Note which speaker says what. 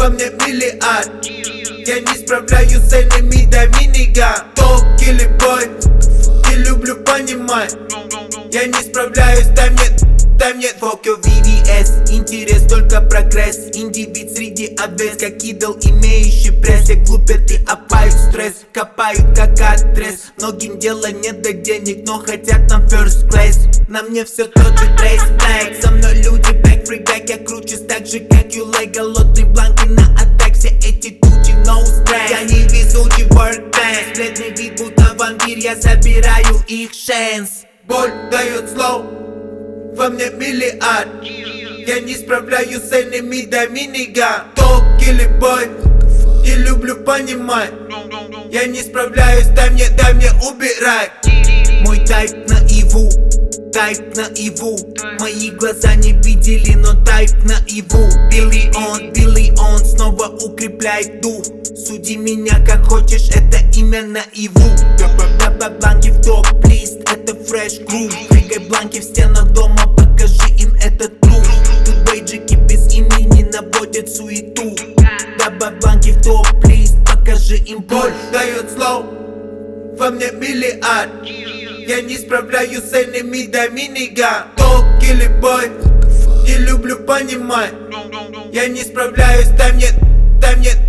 Speaker 1: во мне миллиард. Я не справляюсь с энеми, дай минига. Ток или бой, не люблю понимать. Я не справляюсь, дай мне Фокё VVS, интерес только прогресс. Индивид среди овец, как идол, имеющий пресс. Все глупят и опают стресс, копают как адрес. Многим дело не до денег, но хотят на first class. На мне все тот же трейс блэк. Со мной люди back, free back. Я кручусь так же, как Юлей. Голодный бланки на атак. Все эти тучи, no stress. Я не везучий workbench. Бледный вид, будто вампир. Я забираю их шанс. Боль дает слов, во мне миллиард. Я не справляюсь с энеми, дай минига. Ток или бой, не люблю понимать. Я не справляюсь, дай мне убирать. Мой тайп наиву, тайп наиву. Мои глаза не видели, но тайп наиву. Биллион снова укрепляет дух. Суди меня как хочешь, это имя наиву. Бланки в топ-лист, это фреш грув. Прыгай бланки в стенах дома, покажи им этот труп. Тут бейджики без имени наводят суету. Добавь бланки в топ-лист, покажи им боль дает слов, во мне миллиард. Я не справляюсь с энеми, дай минига. Ток или бой, не люблю понимать. Я не справляюсь, дай мне